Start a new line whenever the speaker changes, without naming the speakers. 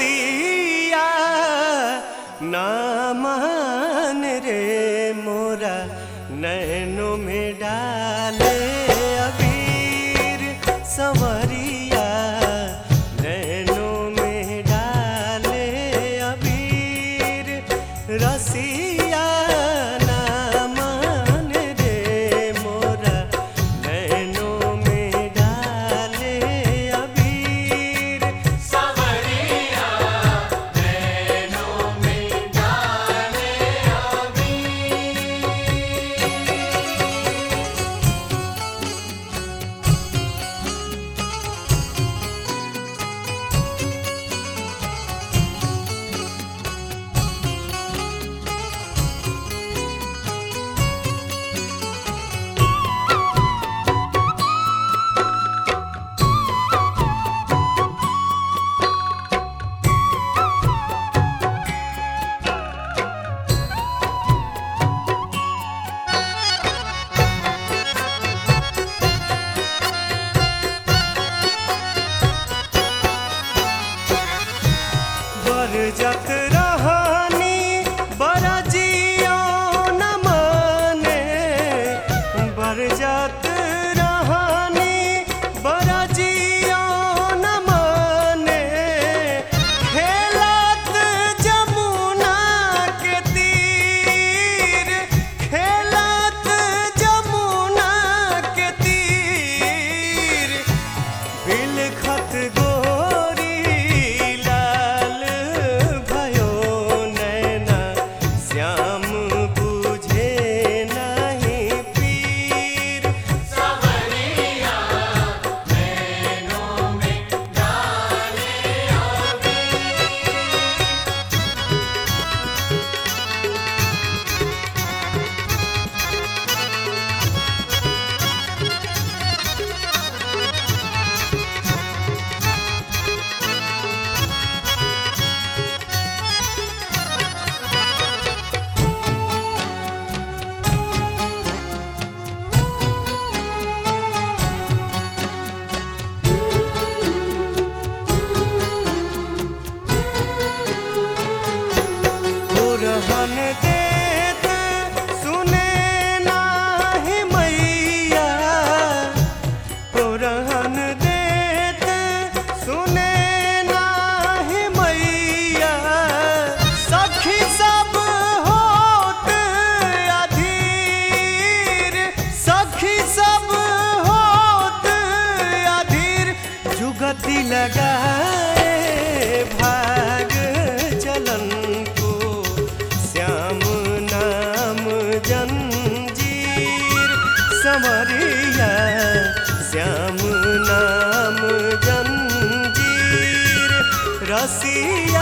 रसिया ना मान रे मोरा नैनों में डाले अबीर संवरिया नैनों में डाले अबीर रसिया ना मान रे मोरा नैनों में डाले अबीर
संवरिया नैनों में डाले अबीर।
बरजत रहनी बरजियो न माने बरजत रहनी बरजियो न माने खेलत जमुना के तीर खेलत जमुना के तीर बिलखत गोरी लाल भयो नैना श्याम बुझे नहीं पीर
संवरिया नैनों में डाले अबीर।
रहन देत सुने नाही मैया रहन देत सुने नाही मैया सखी सब होत अधीर सखी सब होत अधीर जुगती लगाए भाग चलन को श्याम नाम जंजीर समरिया श्याम नाम जंजीर रसिया